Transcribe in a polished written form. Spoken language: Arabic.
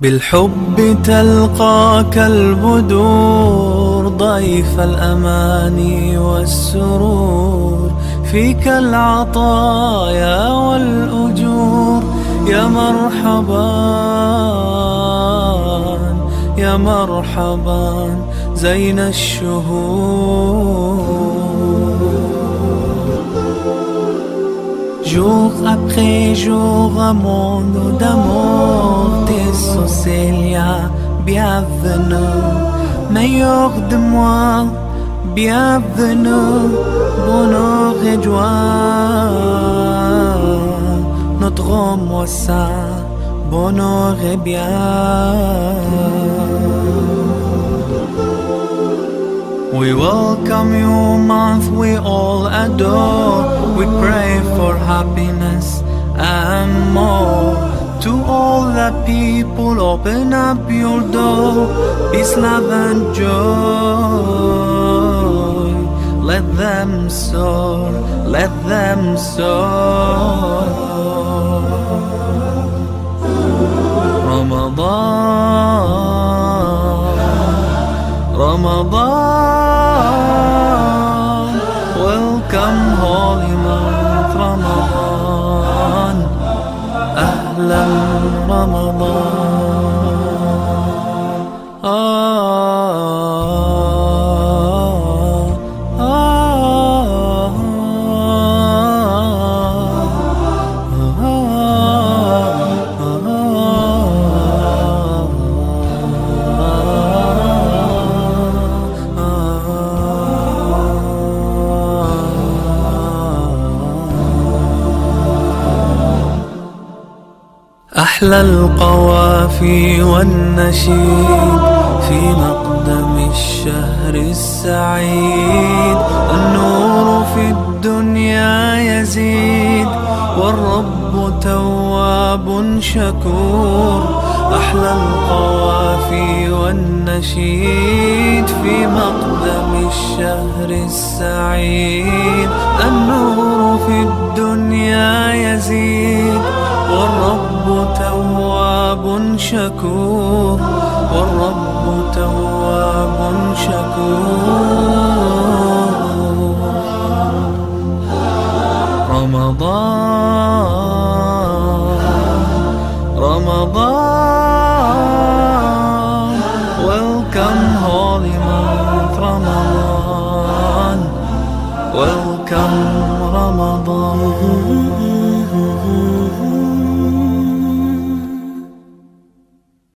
بالحب تلقاك البدور ضيف الأماني والسرور، فيك العطايا والأجور. يا مرحبا يا مرحبا زين الشهور. Jour après jour, un monde d'amour, tes Célia, bienvenue, meilleur de moi, bienvenue, bonheur et joie, notre moisson, bonheur et bien. We welcome you, month we all adore. We pray for happiness and more. To all the people, open up your door. Peace, love and joy. Let them soar, let them soar. Ramadan, welcome holy month Ramadan, Ahlan Ramadan. أحلى القوافي والنشيد في مقدم الشهر السعيد. النور في الدنيا يزيد والرب تواب شكور. أحلى القوافي والنشيد في مقدم الشهر السعيد. النور في الدنيا يزيد والرب تواب شكور، والرب تواب شكور. رمضان رمضان welcome holy month Ramadan, welcome